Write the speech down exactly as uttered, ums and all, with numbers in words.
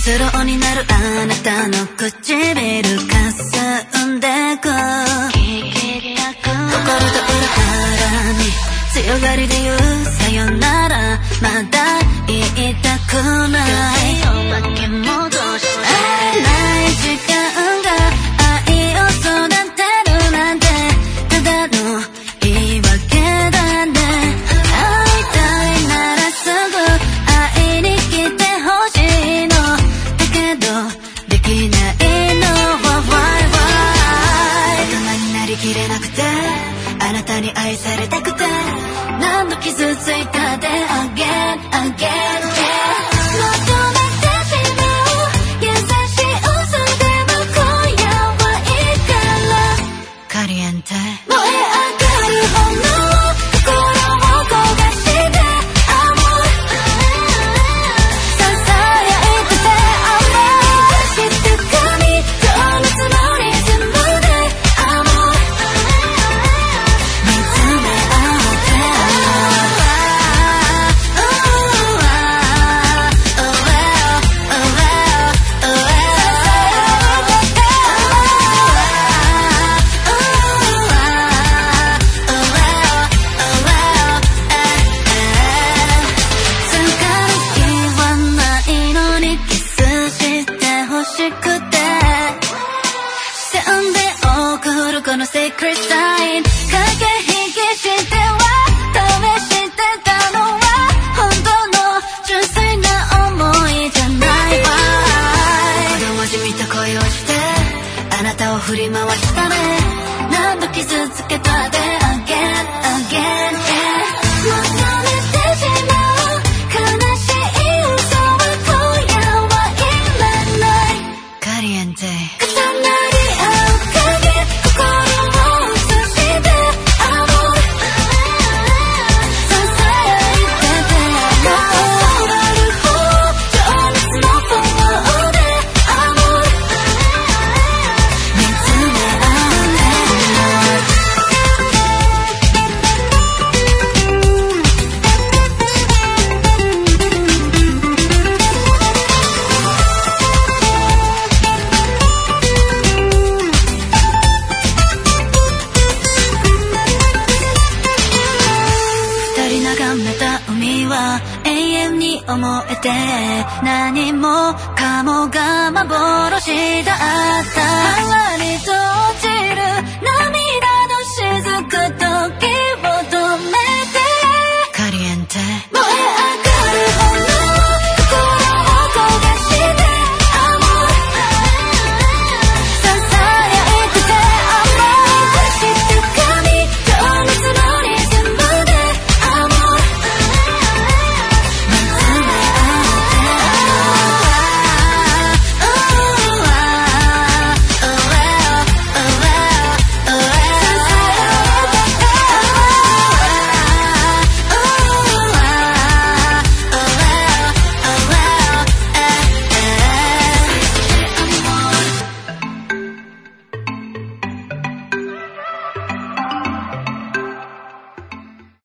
スローになるあなたの唇かすんでく聞きたく心と裏腹に強がりで言うさよならまだ言いたくないお化け戻して会えない時間が愛を育てるなんてただの言い訳だね会いたいならすぐ会いに来てほしいのだけどできないのは Why why 大人になりきれなくてあなたに愛されたくて何度傷ついたで Again again yeah求めてしまう優しい嘘でも今夜はいいからカリエンテ燃え上がる炎心を焦がして Amor ささやいてて Amor 静かに情熱のリズムで Amor 見つめ合ってこの Secret Sign 駆け引きしては試してたのは本当の純粋な思いじゃないわ子供じみた恋をしてあなたを振り回したね何度傷つけたで Again again yeah